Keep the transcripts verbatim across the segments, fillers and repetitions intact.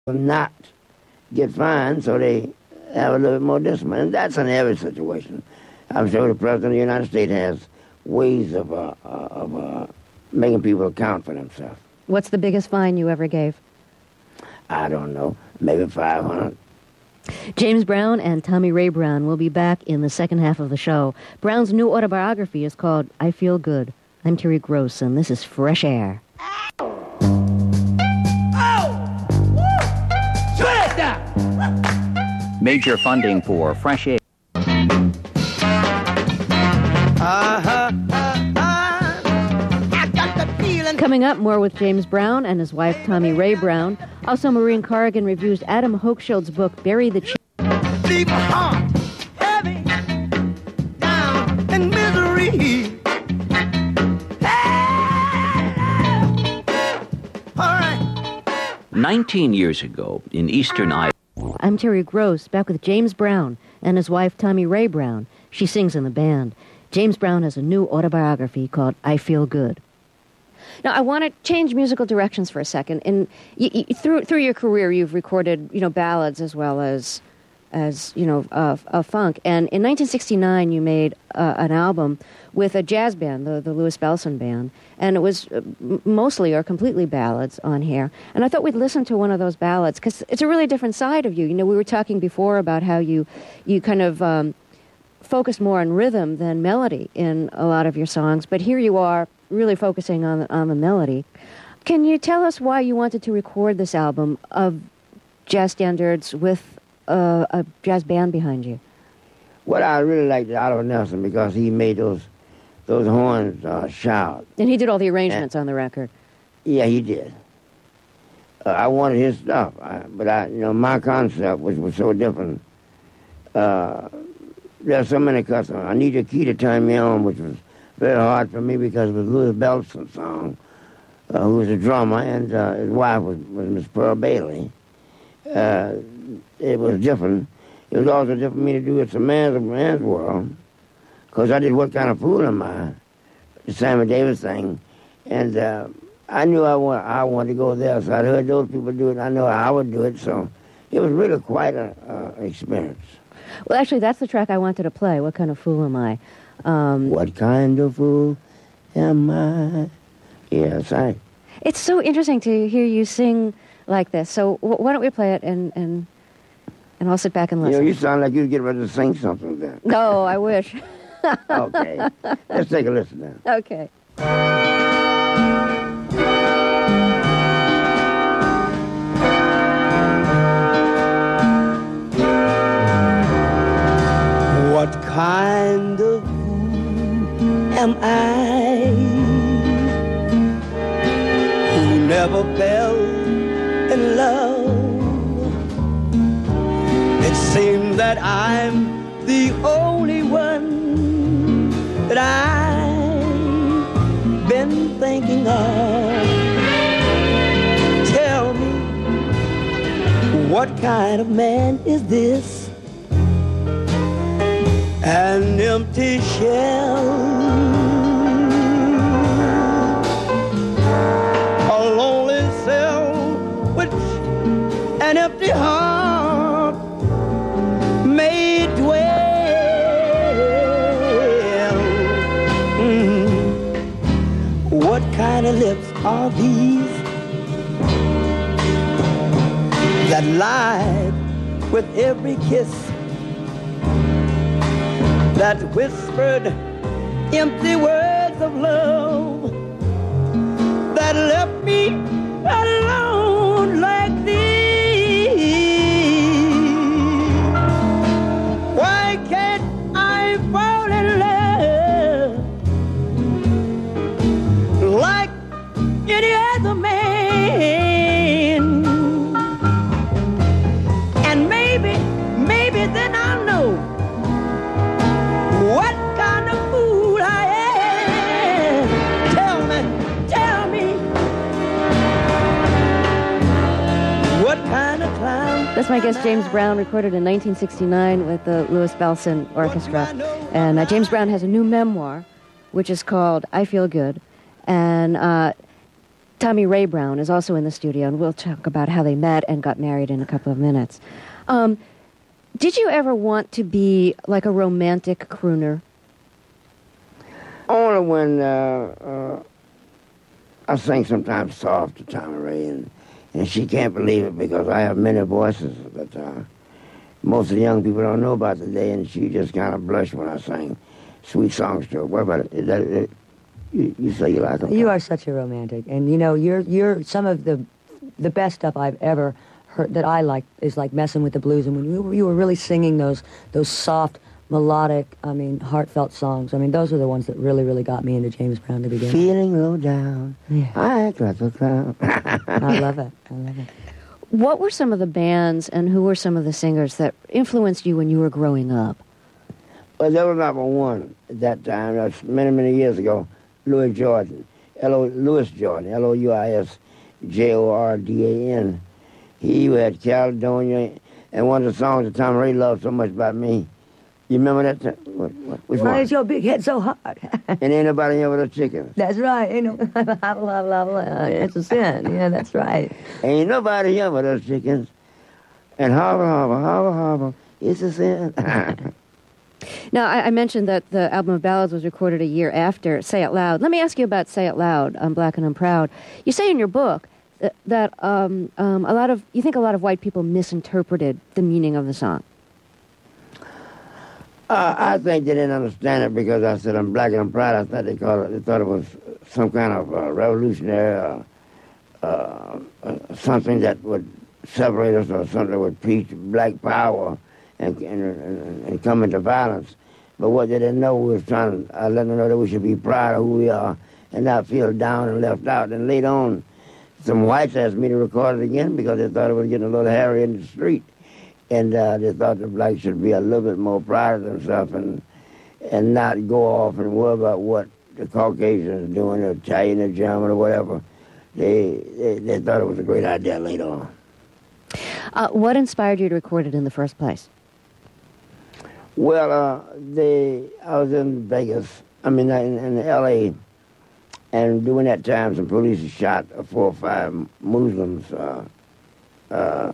not get fined, so they have a little bit more discipline. And that's in every situation. I'm sure the President of the United States has ways of, uh, of uh, making people account for themselves. What's the biggest fine you ever gave? I don't know, maybe five hundred. James Brown and Tommy Ray Brown will be back in the second half of the show. Brown's new autobiography is called I Feel Good. I'm Terry Gross, and this is Fresh Air. Ow! Oh! Woo! Shut it down! Major funding for Fresh Air. Uh-huh. Coming up, more with James Brown and his wife, Tommy Ray Brown. Also, Maureen Corrigan reviews Adam Hochschild's book, Bury the Chief. Leave my heart heavy, down in misery. All right. Nineteen years ago, in Eastern Iowa. I'm Terry Gross, back with James Brown and his wife, Tommy Ray Brown. She sings in the band. James Brown has a new autobiography called I Feel Good. Now, I want to change musical directions for a second. And you, you, through through your career, you've recorded, you know, ballads as well as, as you know, uh, uh, funk. And in nineteen sixty-nine, you made uh, an album with a jazz band, the, the Louis Bellson Band. And it was uh, mostly or completely ballads on here. And I thought we'd listen to one of those ballads, because it's a really different side of you. You know, we were talking before about how you, you kind of um, focus more on rhythm than melody in a lot of your songs. But here you are, really focusing on on the melody. Can you tell us why you wanted to record this album of jazz standards with uh, a jazz band behind you? Well, I really liked Oliver Nelson because he made those those horns uh, shout. And he did all the arrangements and, on the record. Yeah, he did. Uh, I wanted his stuff, I, but I, you know, my concept, which was so different. Uh, there's so many customers. I need a key to turn me on, which was very hard for me because it was Louis Bellson's song, uh, who was a drummer, and uh, his wife was, was Miss Pearl Bailey. Uh, it was different. It was also different for me to do It's a Man's, a Man's World, because I did What Kind of Fool Am I, the Sammy Davis thing, and uh, I knew I, want, I wanted to go there, so I'd heard those people do it, I knew I would do it, so it was really quite an uh, experience. Well, actually, that's the track I wanted to play, What Kind of Fool Am I? Um, what kind of fool am I? Yes, I. It's so interesting to hear you sing like this. So w- why don't we play it and, and and I'll sit back and listen. You know, you sound like you'd get ready to sing something then. No, I wish. Okay. Let's take a listen now. Okay. What kind of fool am I who never fell in love? It seems that I'm the only one that I've been thinking of. Tell me, what kind of man is this? An empty shell, a lonely cell which an empty heart may dwell. Mm-hmm. What kind of lips are these that lied with every kiss, that whispered empty words of love, that left me alone like this? Why can't I fall in love like any other man? And maybe, maybe then I'll know what kind of fool I am. Tell me, tell me, what kind of clown? That's my guest, James Brown, recorded in nineteen sixty-nine with the Louis Bellson Orchestra. And uh, James Brown has a new memoir, which is called I Feel Good. And uh, Tommy Ray Brown is also in the studio, and we'll talk about how they met and got married in a couple of minutes. Um, did you ever want to be like a romantic crooner? Only when uh, uh, I sing sometimes soft to Tommy Ray, and, and she can't believe it because I have many voices, but uh, most of the young people don't know about today, and she just kind of blushed when I sang sweet songs to her. What about it? Is that it? You, you say you like them? You are such a romantic, and you know you're you're some of the the best stuff I've ever heard that I like is like Messing with the Blues, and when you were, you were really singing those those soft, melodic, I mean heartfelt songs. I mean those are the ones that really really got me into James Brown to begin with. Feeling low down, Yeah. I act like a clown. I love it. I love it. What were some of the bands and who were some of the singers that influenced you when you were growing up? Well, there was number one at that time. That's many many years ago. Louis Jordan, L O Louis Jordan, L O U I S J O R D A N. He had Caledonia, and one of the songs that Tom Ray loved so much about me. You remember that? T- what, what, which Why one? is your big head so hard? And ain't nobody here with a chicken. That's right. Ain't no, blah, blah, blah, blah. It's a sin. Yeah, that's right. Ain't nobody here with us chickens. And harbor, harbor, harbor, harbor, it's a sin. Now, I, I mentioned that the album of ballads was recorded a year after Say It Loud. Let me ask you about Say It Loud, I'm Black and I'm Proud. You say in your book that, that um, um, a lot of, you think a lot of white people misinterpreted the meaning of the song. Uh, I think they didn't understand it because I said I'm black and I'm proud. I thought they called it. They thought it was some kind of uh, revolutionary, uh, uh, uh, something that would separate us, or something that would preach black power and and, and, and come into violence. But what they didn't know was trying to uh, let them know that we should be proud of who we are and not feel down and left out. And later on, some whites asked me to record it again because they thought it was getting a little hairy in the street. And uh, they thought the blacks should be a little bit more proud of themselves and and not go off and worry about what the Caucasians doing, or Italian or German or whatever. They, they they thought it was a great idea later on. Uh, what inspired you to record it in the first place? Well, uh, they I was in Vegas, I mean in, in L A, and during that time some police shot four or five Muslims uh, uh,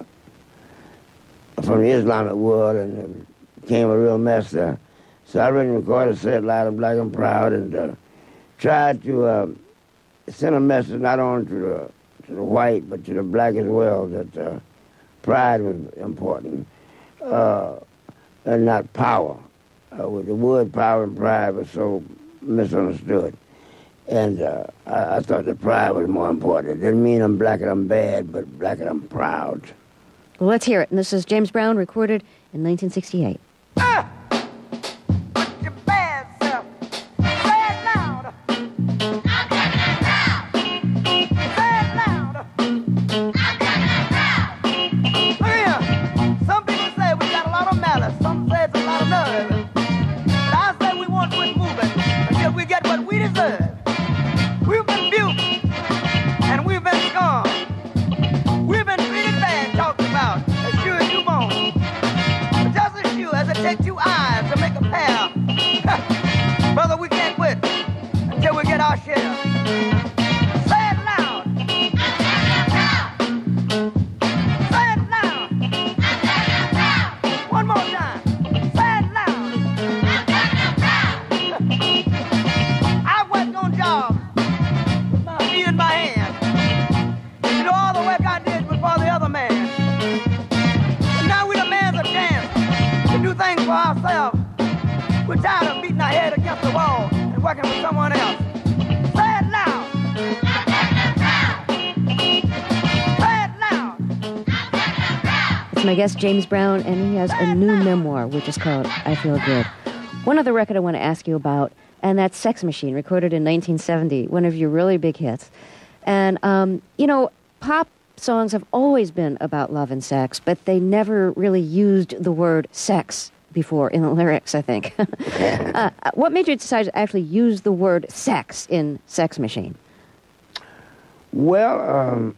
from the Islamic world, and it became a real mess there. So I really recorded Say It Loud, I'm Black and Proud, and uh, tried to uh, send a message not only to the, to the white, but to the black as well, that uh, pride was important, uh, and not power. Uh, with the word power and pride was so misunderstood. And uh, I, I thought that pride was more important. It didn't mean I'm black and I'm bad, but black and I'm proud. Well, let's hear it. And this is James Brown, recorded in nineteen sixty-eight. Ah! Put your bad self. Say it loud. I'm black and proud. Say it loud. I'm black and proud. Look here. Some people say we got a lot of malice. Some say it's a lot of nerve. But I say we won't quit moving until we get what we deserve. We've been abused and we've been scorned. We've been treated bad, talked about, as sure as you won't. But just as sure as it takes two eyes to make a pair, brother, we can't quit until we get our share. Say it loud. Say it loud. One more time. Say it loud. I worked on jobs with my feet in my hand. You know, all the work I did was for the other man. But now we demands a chance to do things for ourselves. We're tired of beating our head against the wall and working for someone else. Say it loud. Say it loud. It's my guest, James Brown, and he has a new memoir, which is called I Feel Good. One other record I want to ask you about, and that's Sex Machine, recorded in nineteen seventy, one of your really big hits. And, um, you know, pop songs have always been about love and sex, but they never really used the word sex before in the lyrics, I think. uh, what made you decide to actually use the word sex in Sex Machine? Well, um,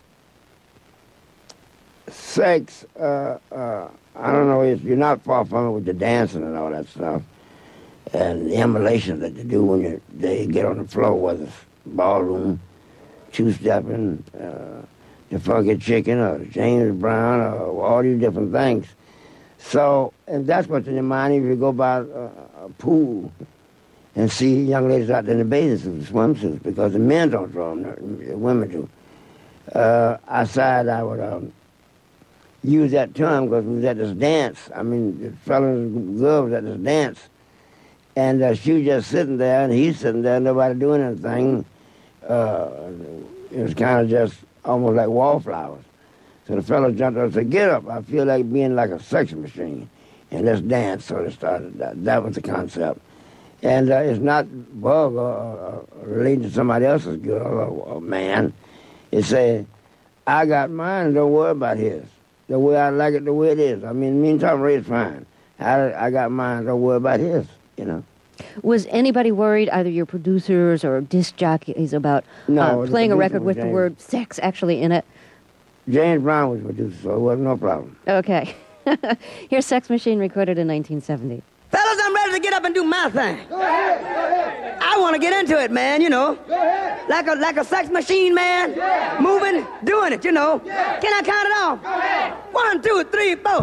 sex, uh, uh, I don't know, if you're not far from it with the dancing and all that stuff, and the immolation that they do when you, they get on the floor, whether it's ballroom, two-stepping, uh, the Funky Chicken, or James Brown, or all these different things. So, and that's what's in your mind if you go by uh, a pool and see young ladies out there in the bathing suits, swimsuits, because the men don't draw them, the women do. Uh, outside, I would um, use that term because we was at this dance. I mean, the fellas and girls was at this dance. And uh, she was just sitting there, and he's sitting there, nobody doing anything. Uh, it was kind of just almost like wallflowers. So the fellow jumped up and said, "Get up, I feel like being like a sex machine, and let's dance." So they started that. That was the concept. And uh, it's not vulgar or, or relating to somebody else's girl or, or man. It's saying, I got mine, don't worry about his. The way I like it, the way it is. I mean, me and Tom Ray is fine. I, I got mine, don't worry about his, you know. Was anybody worried, either your producers or disc jockeys, about no, uh, playing a record with James. the word sex actually in it? James Brown was producer, so it wasn't no problem. Okay. Here's Sex Machine, recorded in nineteen seventy. Fellas, I'm ready to get up and do my thing. Go ahead, go ahead. I want to get into it, man, you know. Go ahead. Like a like a sex machine, man. Yeah. Moving, doing it, you know. Yeah. Can I count it off? Go ahead. One, two, three, four.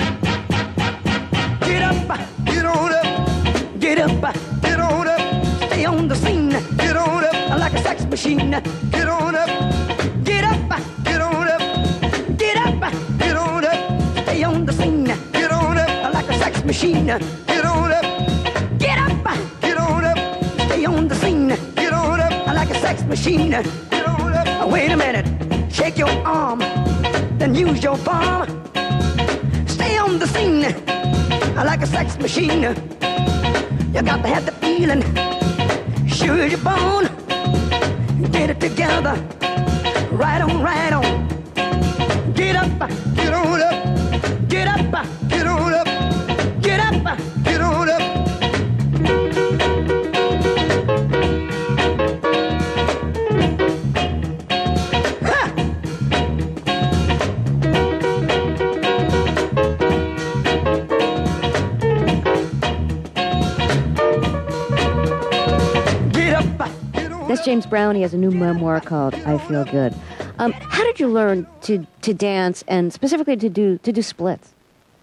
Get up, Get on up, get up, get on up, stay on the scene. get on up, Like a sex machine. get on up, Get up, get on up, get up, get on up, stay on the scene. get on up, Like a sex machine. get on up, Get up, get on up, stay on the scene. get on up, Like a sex machine. get on up. Wait a minute, shake your arm, then use your palm. Stay on the scene, like a sex machine. You got to have the feeling, sure you're born. Get it together, right on, right on. Get up, Get on up, get up, get on up, get up. get on up. Get up. That's James Brown. He has a new memoir called I Feel Good. Um, how did you learn to, to dance and specifically to do to do splits?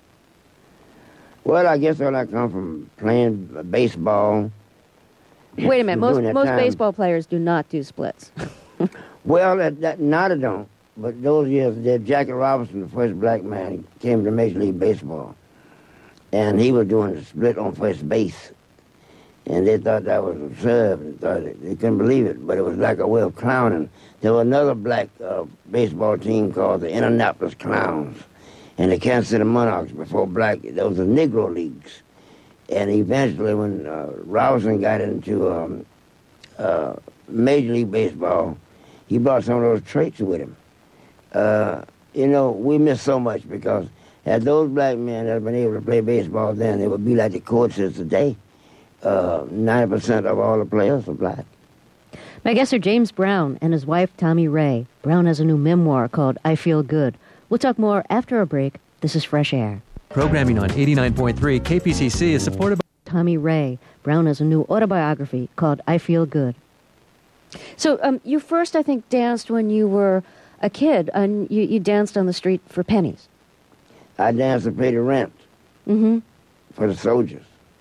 Well, I guess all I come from playing baseball. Wait a minute. Most During that most time. baseball players do not do splits. Well, that, that, not I don't. But those years, there, Jackie Robinson, the first black man, came to Major League Baseball. And he was doing a split on first base. And they thought that was absurd. They, thought it, they couldn't believe it, but it was like a way of clowning. There was another black uh, baseball team called the Indianapolis Clowns and the Kansas City Monarchs before black. Those were Negro leagues. And eventually, when uh, Robinson got into um, uh, Major League Baseball, he brought some of those traits with him. Uh, you know, we miss so much because had those black men that had been able to play baseball then, it would be like the coach is today. Uh, ninety percent of all the players are black. My guests are James Brown and his wife, Tommy Ray. Brown has a new memoir called I Feel Good. We'll talk more after a break. This is Fresh Air. Programming on eighty-nine point three K P C C is supported by Tommy Ray. Brown has a new autobiography called I Feel Good. So um, you first, I think, danced when you were a kid, and you, you danced on the street for pennies. I danced to pay the rent Mm-hmm. for the soldiers.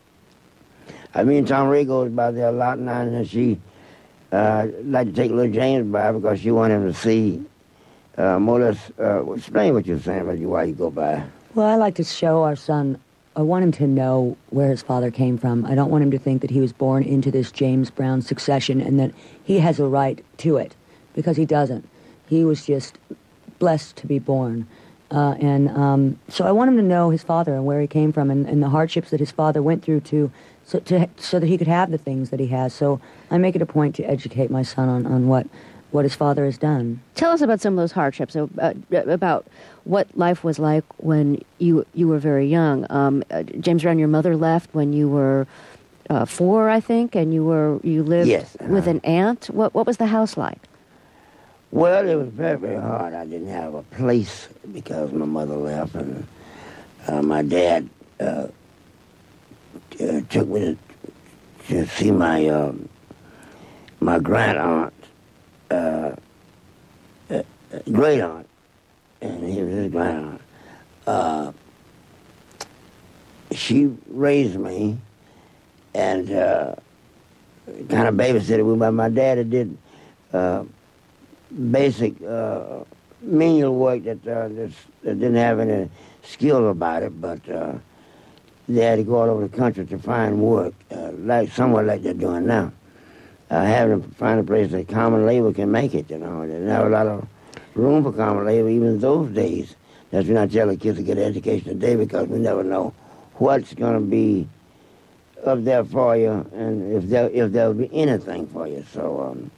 I mean, Tom Ray goes by there a lot now, and she uh, like to take little James by because she wanted him to see uh, more or less. Uh, explain what you're saying about you, why you go by. Well, I like to show our son, I want him to know where his father came from. I don't want him to think that he was born into this James Brown succession and that he has a right to it, because he doesn't. He was just blessed to be born. Uh, and um, so I want him to know his father and where he came from and, and the hardships that his father went through to so, to, so that he could have the things that he has. So I make it a point to educate my son on, on what, what his father has done. Tell us about some of those hardships, uh, about what life was like when you you were very young. Um, uh, James Brown, your mother left when you were uh, four, I think, and you were you lived Yes, uh-huh. with an aunt. What what was the house like? Well, it was very, very hard. I didn't have a place because my mother left, and uh, my dad uh, uh, took me to, to see my um, my grand aunt uh, great aunt, and he was his grand aunt. Uh, she raised me and uh, kind of babysitted me. But my daddy did uh, basic uh, menial work that, uh, that didn't have any skill about it, but uh, they had to go all over the country to find work, uh, like somewhere like they're doing now. Uh, having to find a place that common labor can make it, you know. There's not a lot of room for common labor even in those days. That's when I tell the kids to get an education today, because we never know what's going to be up there for you and if there if there'll be anything for you. So um,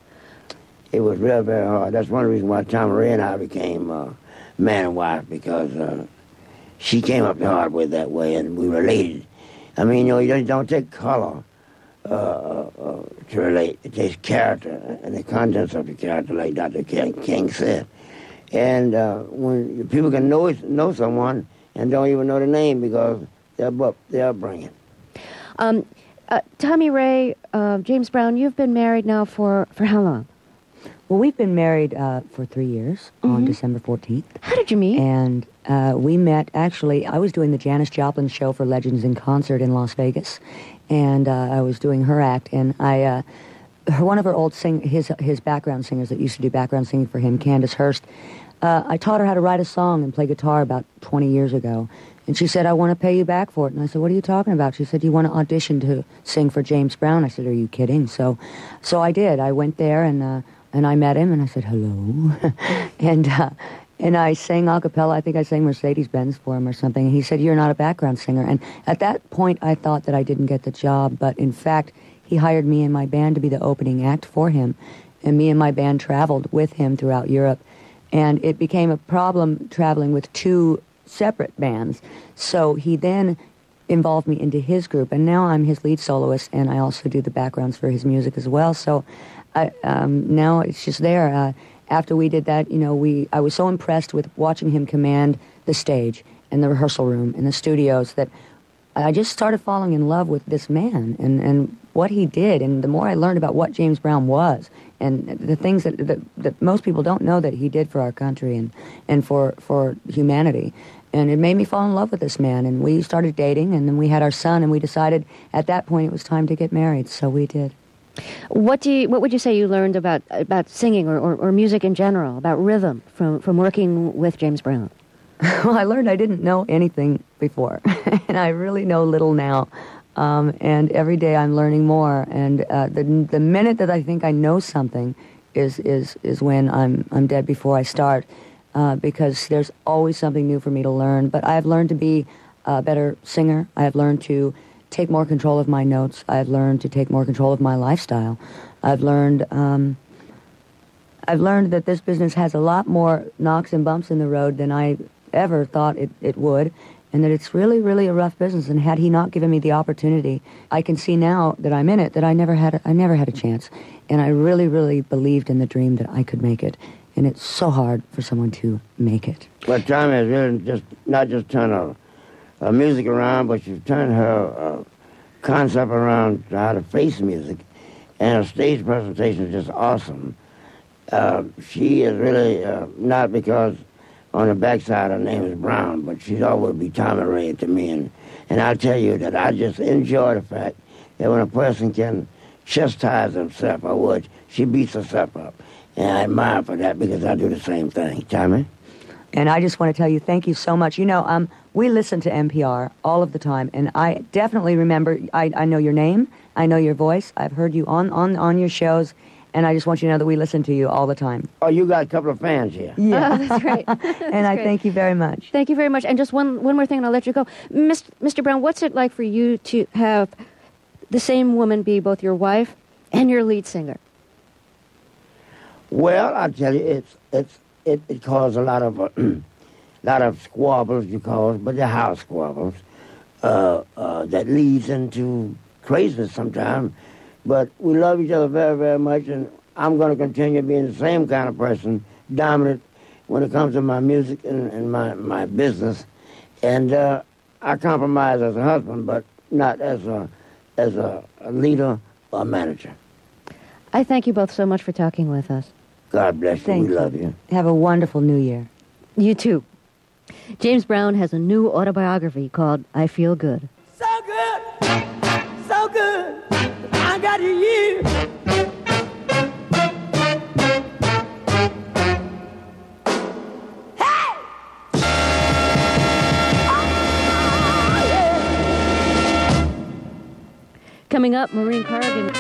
it was real, very hard. That's one reason why Tom Ray and I became uh, man and wife, because uh, she came up the hard way that way, and we related. I mean, you know, you don't, don't take color uh, uh, to relate. It takes character and the contents of the character, like Doctor King, King said. And uh, when people can know know someone and don't even know the name because their their upbringing. Um, uh, Tommy Ray, uh, James Brown, you've been married now for, for how long? Well, we've been married uh, for three years Mm-hmm. on December fourteenth. How did you meet? And uh, we met, actually, I was doing the Janis Joplin show for Legends in Concert in Las Vegas. And uh, I was doing her act, and I, uh, her, one of her old sing, his his background singers that used to do background singing for him, Candace Hurst, uh, I taught her how to write a song and play guitar about twenty years ago. And she said, I want to pay you back for it. And I said, what are you talking about? She said, you want to audition to sing for James Brown? I said, are you kidding? So so I did. I went there, and uh, and I met him, and I said, hello. and uh, and I sang a cappella. I think I sang Mercedes-Benz for him or something. And he said, you're not a background singer. And at that point, I thought that I didn't get the job. But in fact, he hired me and my band to be the opening act for him. And me and my band traveled with him throughout Europe. And it became a problem traveling with two separate bands. So he then involved me into his group, and now I'm his lead soloist, and I also do the backgrounds for his music as well. So I, um, now it's just there. Uh, after we did that, you know, we I was so impressed with watching him command the stage and the rehearsal room and the studios that I just started falling in love with this man and, and what he did. And the more I learned about what James Brown was and the things that, that, that most people don't know that he did for our country and, and for, for humanity. And it made me fall in love with this man. And we started dating, and then we had our son, and we decided at that point it was time to get married. So we did. What do you, what would you say you learned about about singing or, or, or music in general, about rhythm, from, from working with James Brown? Well, I learned I didn't know anything before, and I really know little now. Um, and every day I'm learning more. And uh, the the minute that I think I know something is is is when I'm I'm dead before I start, uh, because there's always something new for me to learn. But I've learned to be a better singer. I have learned to take more control of my notes. I've learned to take more control of my lifestyle. I've learned um, I've learned that this business has a lot more knocks and bumps in the road than I ever thought it, it would, and that it's really, really a rough business. And had he not given me the opportunity, I can see now that I'm in it that I never had a, I never had a chance. And I really, really believed in the dream that I could make it. And it's so hard for someone to make it. Well, Tommy has really just not just turned her, her music around, but she's turned her uh, concept around to how to face music. And her stage presentation is just awesome. Uh, she is really uh, not because on the backside her name is Brown, but she'd always be Tommy Ray to me. And, and I'll tell you that I just enjoy the fact that when a person can chastise himself or what, she beats herself up. And I admire her for that because I do the same thing. Tommy? And I just want to tell you, thank you so much. You know, um, we listen to N P R all of the time, and I definitely remember, I, I know your name, I know your voice, I've heard you on, on, on your shows, and I just want you to know that we listen to you all the time. Oh, you got a couple of fans here. Yeah. Oh, that's great. That's and I great. thank you very much. Thank you very much. And just one, one more thing, and I'll let you go. Mister Mister Brown, what's it like for you to have the same woman be both your wife and your lead singer? Well, I tell you, it's it's it, it caused a lot of uh, lot of squabbles, you call it, but they're house squabbles uh, uh, that leads into craziness sometimes. But we love each other very, very much, and I'm going to continue being the same kind of person, dominant when it comes to my music and, and my, my business. And uh, I compromise as a husband, but not as a as a, a leader or a manager. I thank you both so much for talking with us. God bless you. Thank We you. love you. Have a wonderful new year. You too. James Brown has a new autobiography called I Feel Good. So good, so good, I got you. Hey! Oh, yeah. Coming up, Maureen Corrigan.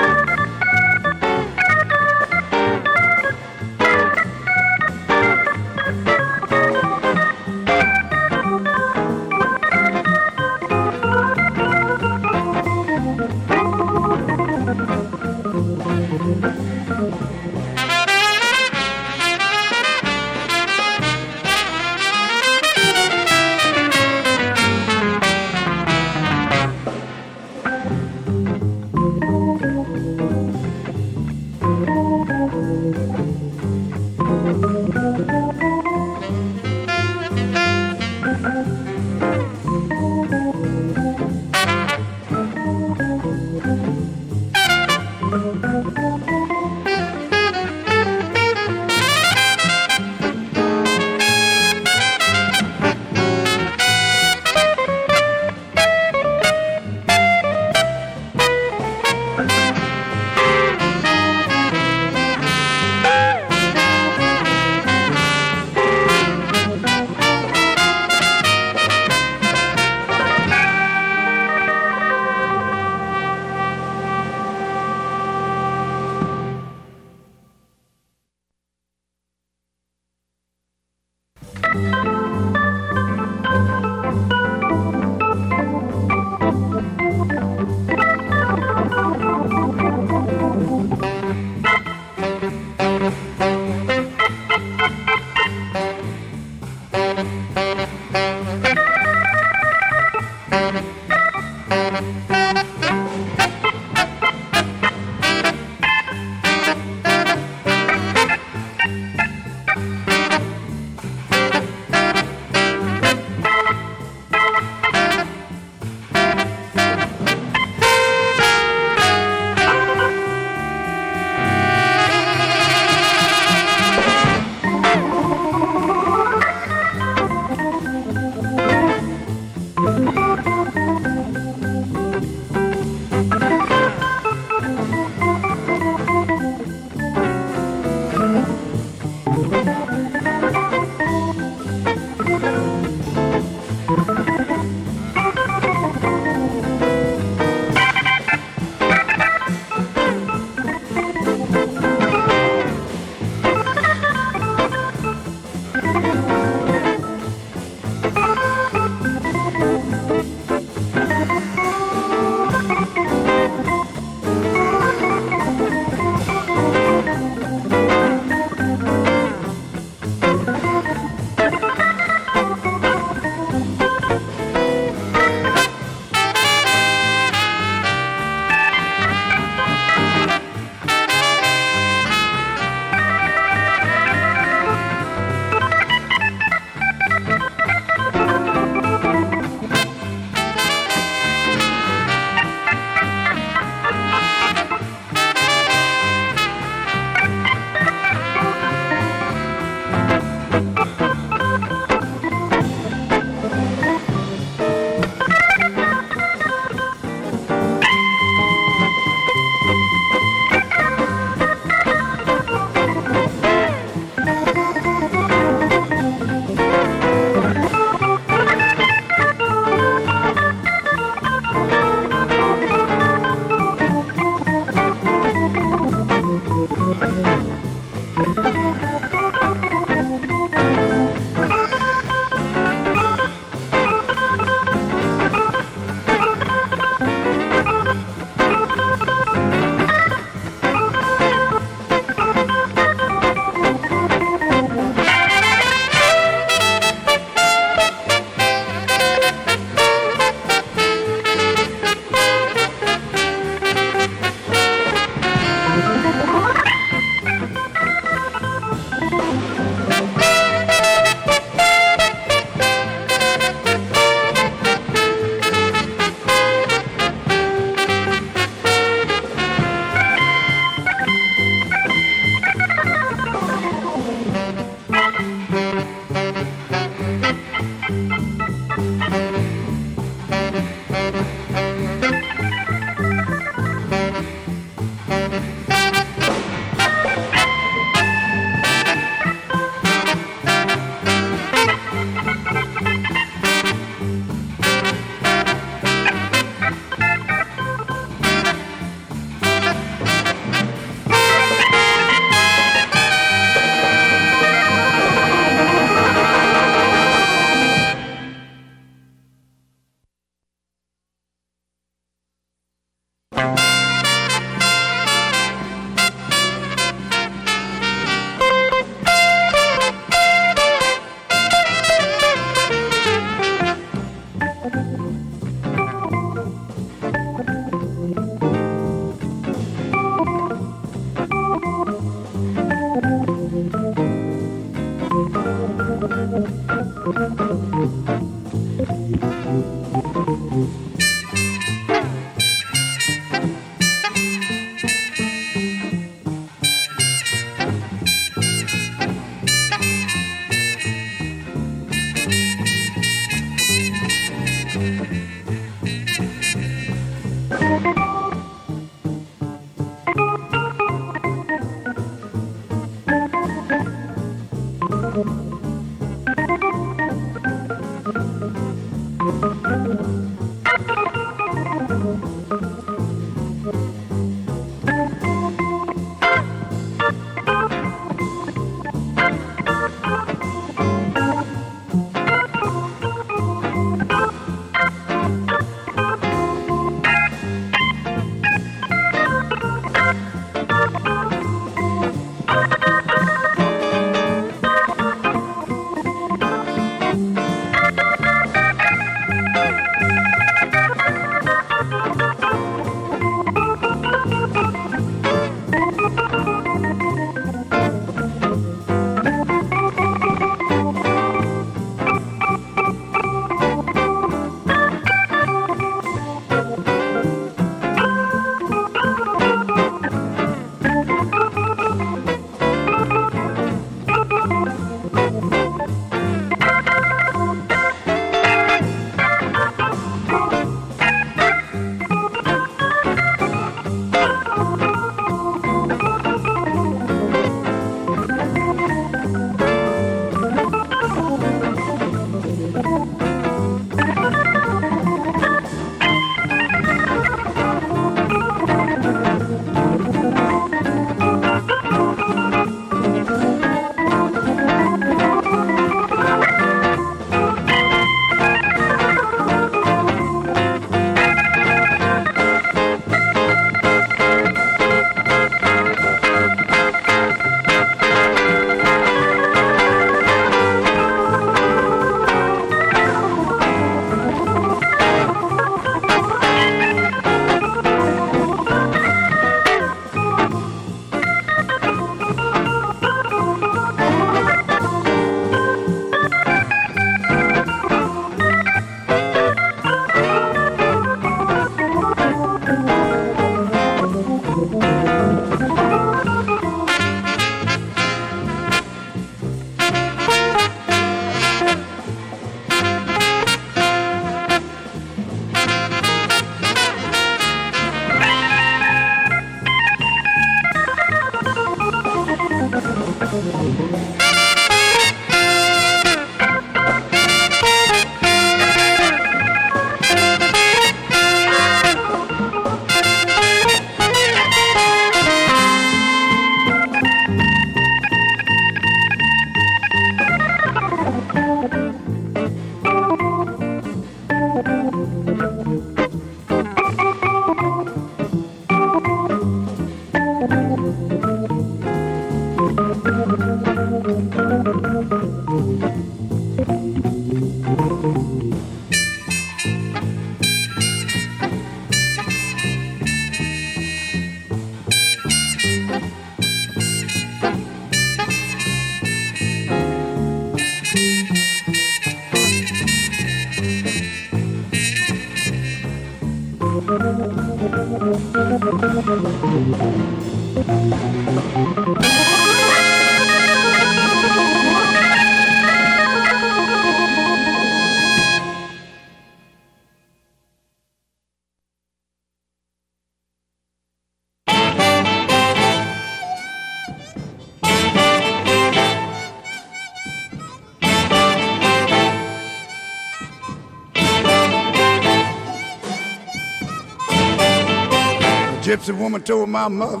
Gypsy woman told my mother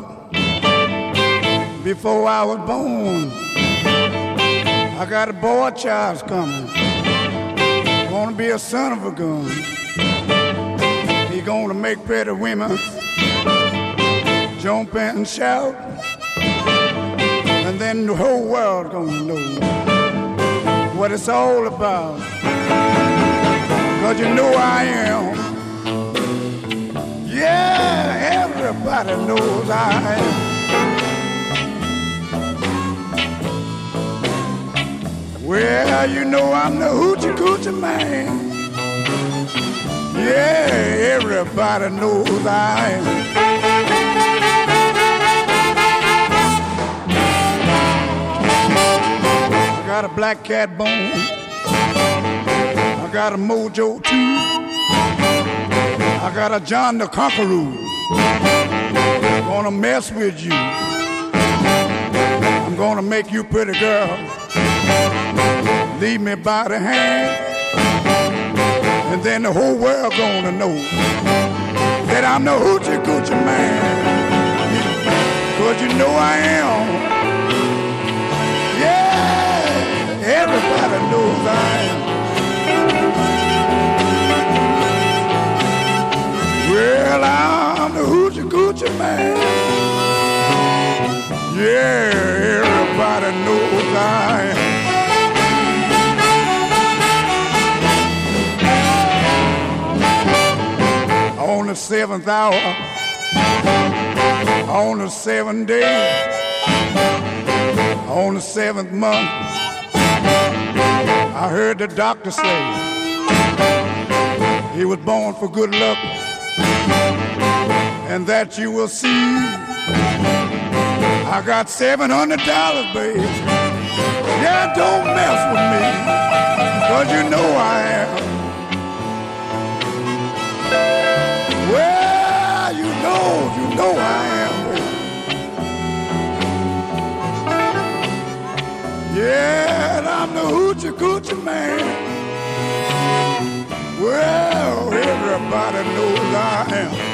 before I was born, I got a boy child's coming, gonna be a son of a gun. He gonna make pretty women jump and shout, and then the whole world gonna know what it's all about. 'Cause you know I am. Yeah, everybody knows I am. Well, you know I'm the hoochie coochie man. Yeah, everybody knows I am. I got a black cat bone. I got a mojo too. I got a John the Conqueror. Gonna mess with you. I'm gonna make you pretty girl. Lead me by the hand. And then the whole world gonna know that I'm the hoochie coochie man. Cause you know I am. Yeah, everybody knows I am. Well, I'm the hoochie coochie man. Yeah, everybody knows I am. On the seventh hour, on the seventh day, on the seventh month, I heard the doctor say he was born for good luck, and that you will see. I got seven hundred dollars, baby. Yeah, don't mess with me, cause you know I am. Well, you know, you know I am, baby. Yeah, and I'm the hoochie coochie man. Well, everybody knows I am.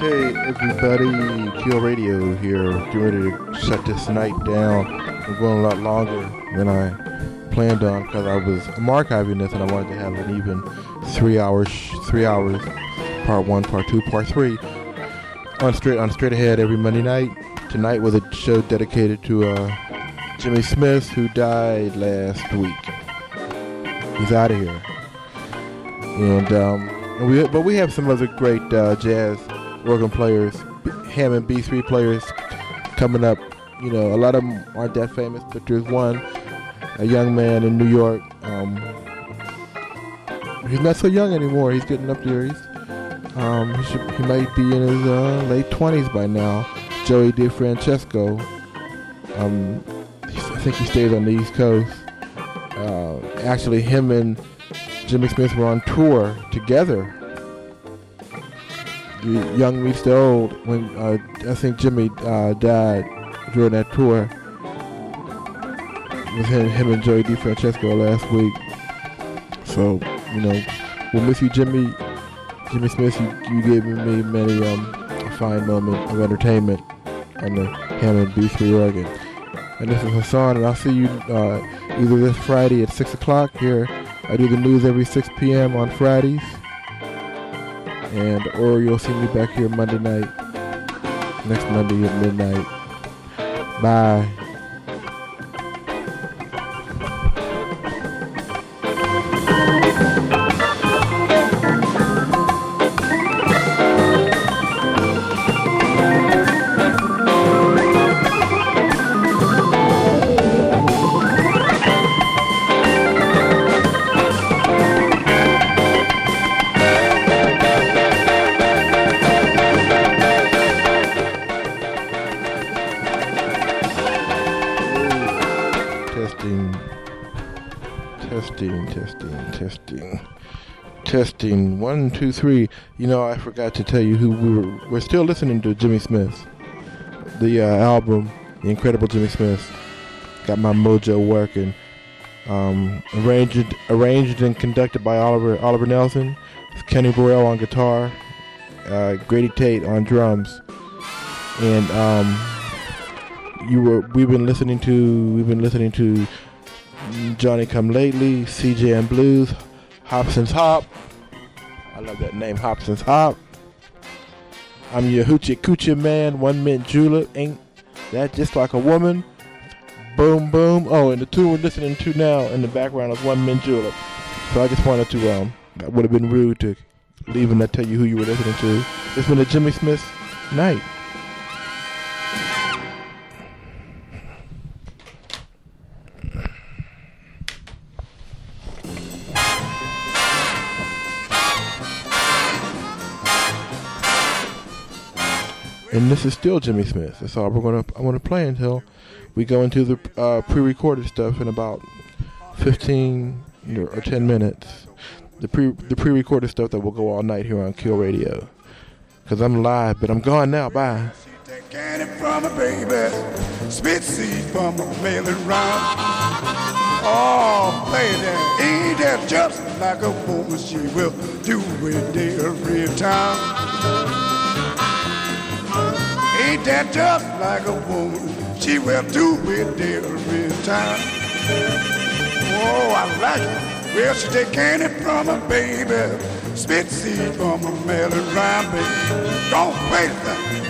Hey everybody, Kill Radio here. Getting ready to shut this night down. We're going a lot longer than I planned on because I was I'm archiving this and I wanted to have an even three hours, three hours, part one, part two, part three, on straight on straight ahead every Monday night. Tonight was a show dedicated to uh, Jimmy Smith, who died last week. He's out of here, and um, and we but we have some other great uh, jazz organ players, Hammond B three players coming up. You know, a lot of them aren't that famous, but there's one, a young man in New York. Um, he's not so young anymore. He's getting up there. He's, um, he, should, he might be in his uh, late twenties by now. Joey DeFrancesco. Um, I think he stays on the East Coast. Uh, actually, him and Jimmy Smith were on tour together. The young meets the old. When uh, I think Jimmy uh, died during that tour with him, him and Joey DeFrancesco last week. So, you know, we'll miss you, Jimmy. Jimmy Smith, you, you gave me many um, a fine moment of entertainment on the Hammond B three organ. And this is Hassan, and I'll see you uh, either this Friday at six o'clock here. I do the news every six p.m. on Fridays. And or you'll see me back here Monday night, next Monday at midnight. Bye. Testing one, two, three. You know, I forgot to tell you who we were. We're still listening to Jimmy Smith, the uh, album, The Incredible Jimmy Smith. Got my mojo working. Um, arranged, arranged and conducted by Oliver Oliver Nelson. Kenny Burrell on guitar. Uh, Grady Tate on drums. And um, you were. We've been listening to. We've been listening to Johnny Come Lately, C J and Blues, Hobson's Hop. I love that name, Hobson's Hop. I'm your hoochie coochie man, one mint julep. Ain't that just like a woman? Boom, boom. Oh, and the tune we're listening to now in the background is One Mint Julep. So I just wanted to, um, that would have been rude to leave and not tell you who you were listening to. It's been a Jimmy Smith night. And this is still Jimmy Smith. That's all we're gonna. I want to play until we go into the uh, pre-recorded stuff in about fifteen or ten minutes. The pre the pre-recorded stuff that will go all night here on Kill Radio. Cause I'm live, but I'm gone now. Bye. Take candy from a baby, spit seed from a mailing round. Oh, lady, ain't that just like a woman? She will do it every time. Ain't that just like a woman? She will do it every time. Oh, I like it. Well, she take candy from a baby, spit seed from a melon rind, baby. Don't wait a minute.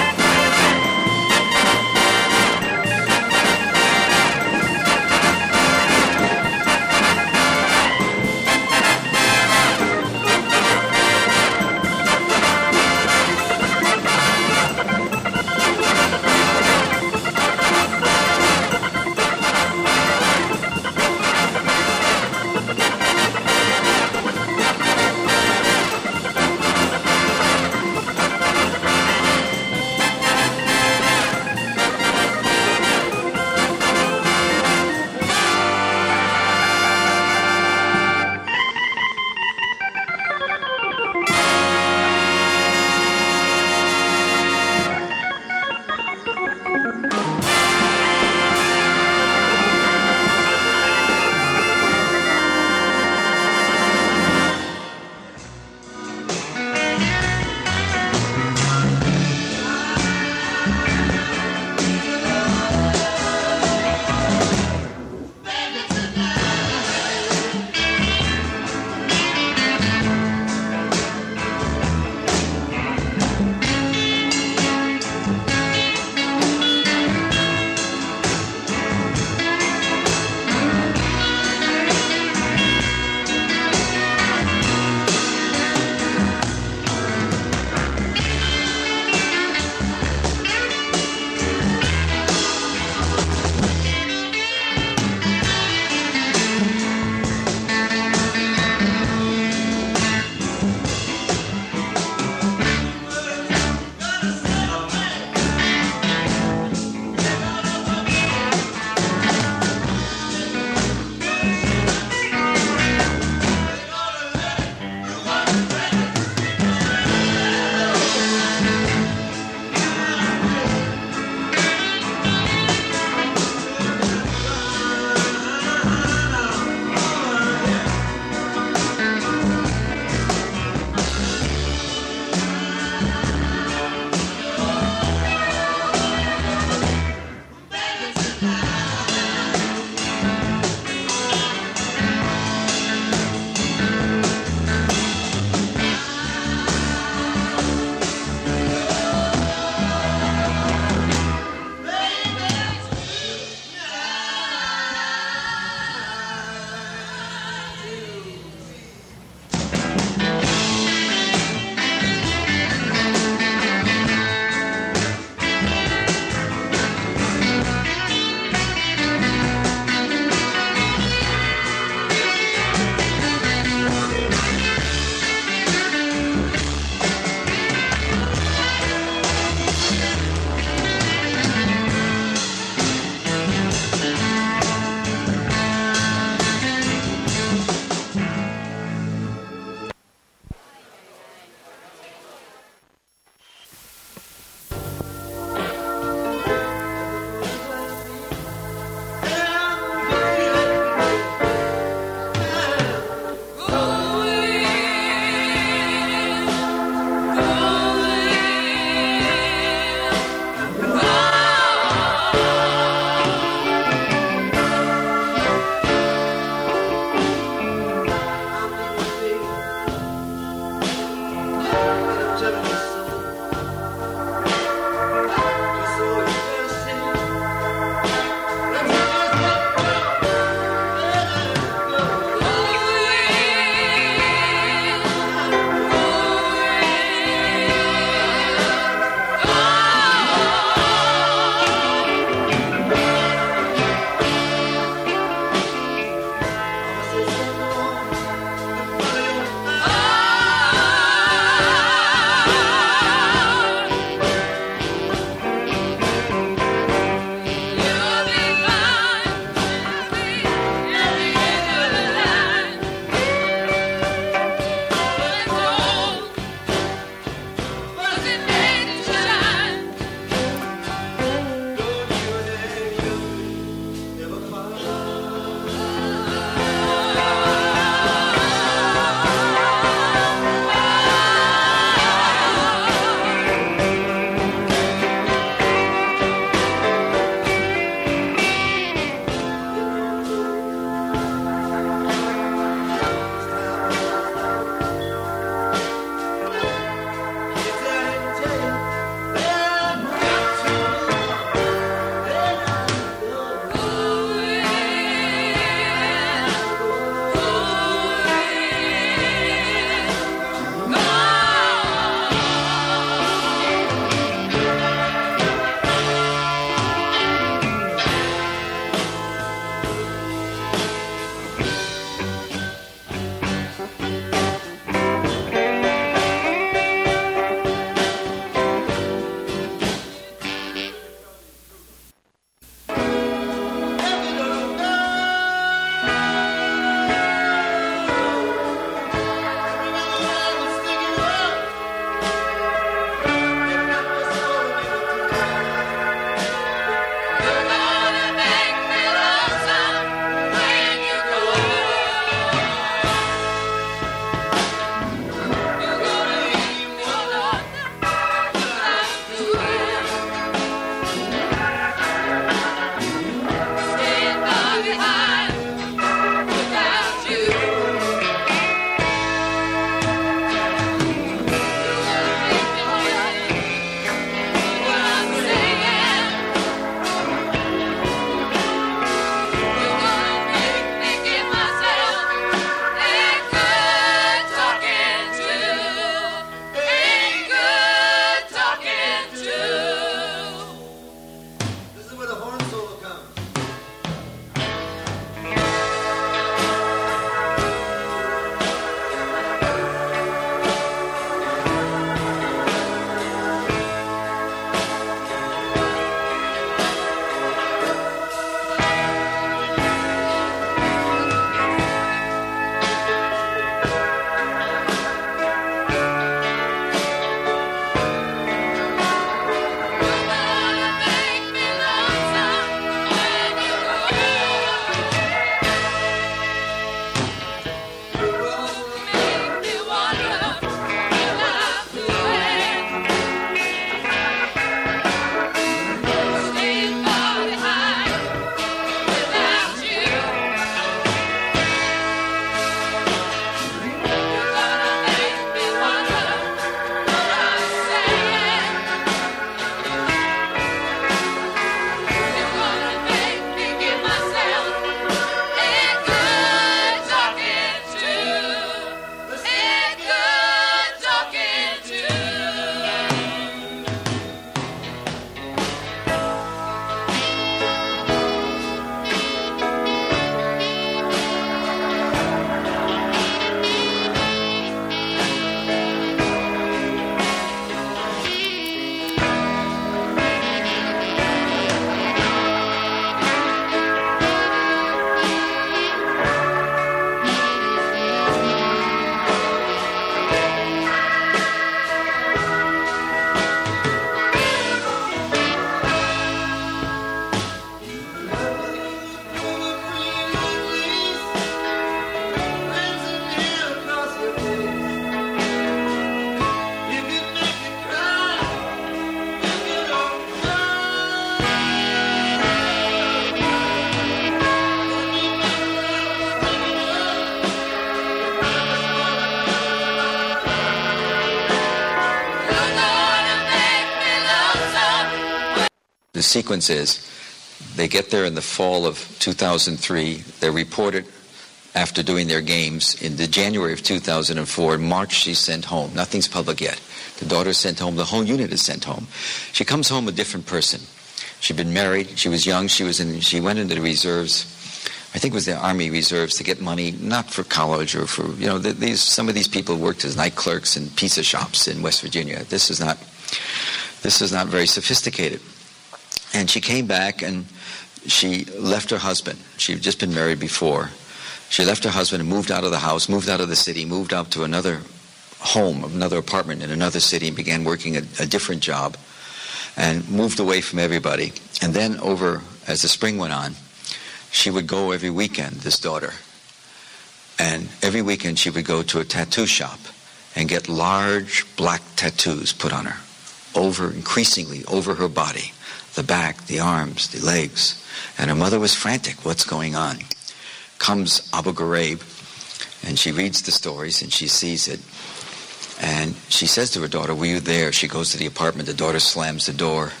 the sequence is, they get there in the fall of two thousand three. They're reported after doing their games in the January of two thousand four. In March, she's sent home. Nothing's public yet. The daughter's sent home. The whole unit is sent home. She comes home a different person. She'd been married. She was young. She was in. She went into the reserves. I think it was the Army Reserves to get money, not for college or for, you know, the, these, some of these people worked as night clerks in pizza shops in West Virginia. This is not, this is not very sophisticated. And she came back and she left her husband. She'd just been married before. She left her husband and moved out of the house, moved out of the city, moved out to another home, another apartment in another city, and began working a, a different job and moved away from everybody. And then over, as the spring went on, she would go every weekend, this daughter. And every weekend she would go to a tattoo shop and get large black tattoos put on her, over, increasingly over her body, the back, the arms, the legs. And her mother was frantic. What's going on? Comes Abu Ghraib, and she reads the stories, and she sees it. And she says to her daughter, were you there? She goes to the apartment. The daughter slams the door.